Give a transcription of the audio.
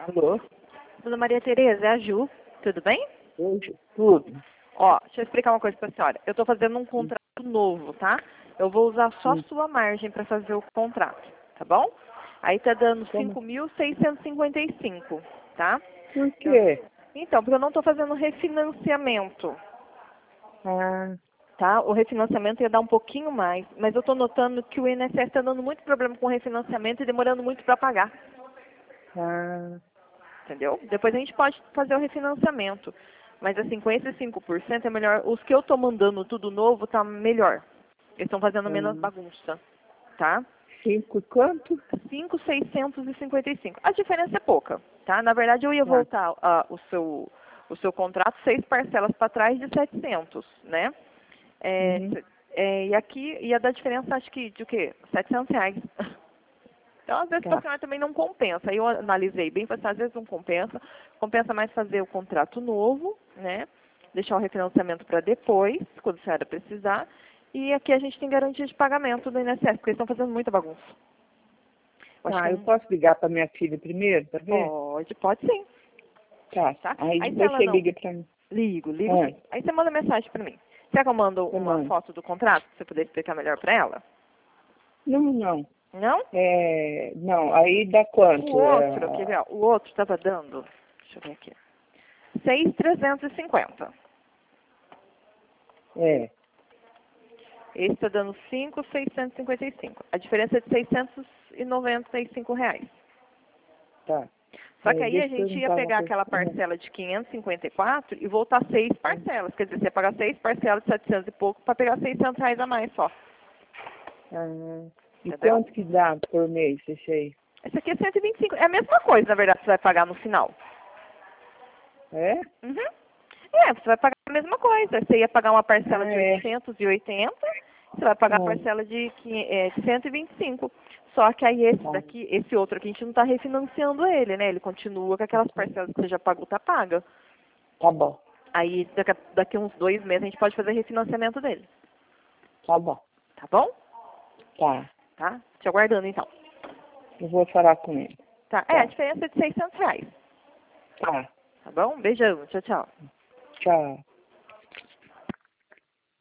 Alô? Dona Maria Tereza, é a Ju. Tudo bem? Hoje, tudo. Ó, deixa eu explicar uma coisa pra senhora. Eu tô fazendo um contrato novo, tá? Eu vou usar só a Sim. sua margem pra fazer o contrato, tá bom? Aí tá dando Como? 5.655, tá? Por quê? Então, porque eu não tô fazendo refinanciamento, Ah, tá? O refinanciamento ia dar um pouquinho mais, mas eu tô notando que o INSS tá dando muito problema com o refinanciamento e demorando muito pra pagar, ah, entendeu? Depois a gente pode fazer o refinanciamento. Mas assim, com esses 5% é melhor. Os que eu tô mandando tudo novo tá melhor. Eles estão fazendo menos ah. bagunça, tá? 5 quanto? 5.655. A diferença é pouca, tá? Na verdade, eu ia Tá. voltar o seu contrato 6 parcelas para trás de 700, né? Uhum. E aqui ia dar diferença, acho que, de o quê? R$ 700. Então, às vezes, para a Tá. senhora também não compensa. Aí eu analisei bem, falei assim, às vezes não compensa. Compensa mais fazer o contrato novo, né? Deixar o refinanciamento para depois, quando a senhora precisar. E aqui a gente tem garantia de pagamento do INSS, porque eles estão fazendo muita bagunça. Eu acho que Tá, eu posso ligar pra minha filha primeiro, pra ver? pode sim, Tá. tá? Aí Aí se depois ela você não... liga pra mim. Ligo Ah, sim. Aí você manda mensagem para mim. Será que eu mando eu uma mando. foto do contrato, para você poder explicar melhor para ela? Não, não. Não? Não, aí dá O quanto? outro, quer ver? Ó, o outro estava dando... Deixa eu ver aqui. 6.350. É, Esse está dando 5.655. A diferença é de R$ 695. tá. Só que aí a Deixa eu gente ia perguntar uma pegar coisa. aquela parcela de 554 e voltar 6 parcelas. Quer dizer, você ia pagar 6 parcelas de 700 e pouco para pegar R$ 600 a mais só. Ah, e Entendeu? quanto que dá por mês esse aí? Esse aqui é 125. É a mesma coisa, na verdade, que você vai pagar no final. É? Uhum. Você vai pagar a mesma coisa. Você ia pagar uma parcela Ah, de é. 880, você vai pagar a Ah, parcela de 125. Só que aí esse tá. daqui, esse outro aqui, a gente não está refinanciando ele, né? Ele continua com aquelas parcelas que você já pagou, tá paga. Tá bom. Aí daqui uns 2 meses a gente pode fazer refinanciamento dele. Tá bom. Tá bom? Tá. Tá? Te aguardando então. Eu vou falar com ele. Tá? A Tá. diferença é de R$ 600. Tá. Tá bom? Beijão. Tchau, tchau. Tchau.